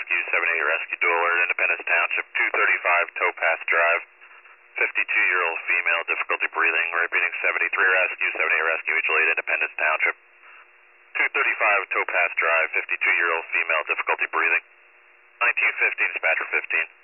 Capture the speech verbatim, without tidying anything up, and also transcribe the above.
Rescue, seven eight Rescue Dual Alert, Independence Township, two thirty-five Towpath Drive, fifty-two-year-old female, difficulty breathing, repeating seventy-three Rescue, seven eight Rescue, Mutual Aid, Independence Township, two thirty-five Towpath Drive, fifty-two-year-old female, difficulty breathing, nineteen fifteen, dispatcher fifteen.